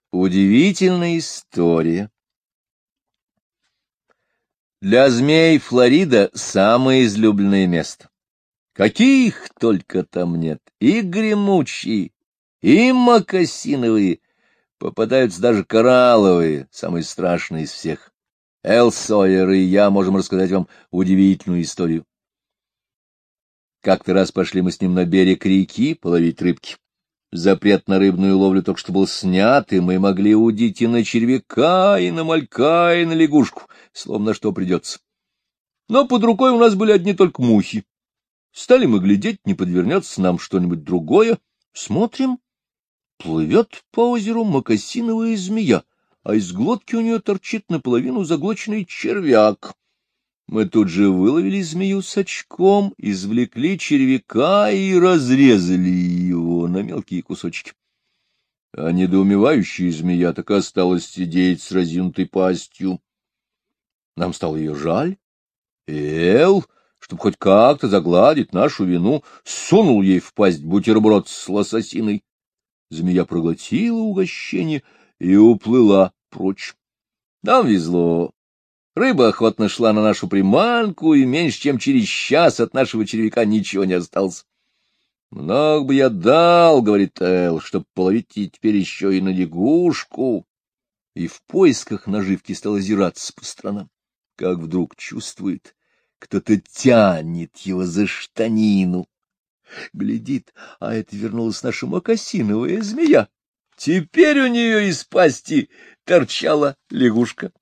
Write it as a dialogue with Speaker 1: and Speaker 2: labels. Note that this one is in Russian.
Speaker 1: Удивительная история. Для змей Флорида — самое излюбленное место. Каких только там нет, и гремучие, и мокасиновые, попадаются даже коралловые, самые страшные из всех. Эл Сойер и я можем рассказать вам удивительную историю. Как-то раз пошли мы с ним на берег реки половить рыбки. Запрет на рыбную ловлю только что был снят, и мы могли удить и на червяка, и на малька, и на лягушку, словно что придется. Но под рукой у нас были одни только мухи. Стали мы глядеть, не подвернется нам что-нибудь другое. Смотрим, плывет по озеру мокасиновая змея, а из глотки у нее торчит наполовину заглоченный червяк. Мы тут же выловили змею с очком, извлекли червяка и разрезали его на мелкие кусочки. А недоумевающая змея так и осталась сидеть с разинутой пастью. Нам стало ее жаль. Эл, чтобы хоть как-то загладить нашу вину, сунул ей в пасть бутерброд с лососиной. Змея проглотила угощение и уплыла прочь. Нам везло. Рыба охотно шла на нашу приманку, и меньше чем через час от нашего червяка ничего не осталось. — Много бы я дал, — говорит Эл, — чтоб половить и теперь еще и на лягушку. И в поисках наживки стал озираться по сторонам. Как вдруг чувствует, кто-то тянет его за штанину. Глядит, а это вернулась наша мокасиновая змея. Теперь у нее из пасти торчала лягушка.